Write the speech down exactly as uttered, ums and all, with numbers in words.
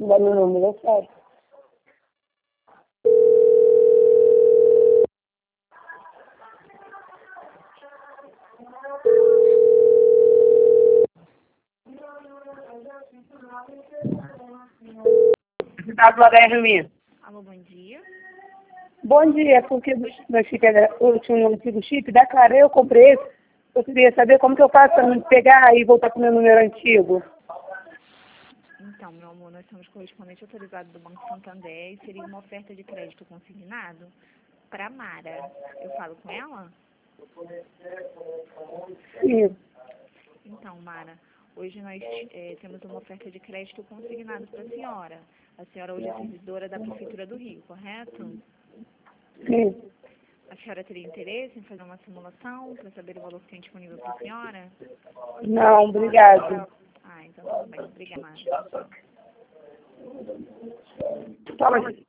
dar meu número, é sério. Alô, bom dia. Bom dia, porque meu chip era o último antigo chip, da Clara eu comprei esse. Eu queria saber como que eu faço para me pegar e voltar para o meu número antigo. Então, meu amor, nós somos correspondente autorizado do Banco Santander e seria uma oferta de crédito consignado para Mara. Eu falo com ela? Sim. Então, Mara, hoje nós é, temos uma oferta de crédito consignado para a senhora. A senhora hoje é servidora da Prefeitura do Rio, correto? Sim. A senhora teria interesse em fazer uma simulação para saber o valor que tem disponível para a senhora? Não, obrigado. Ah, então tudo bem. Obrigada, Mara. Tchau. Toma.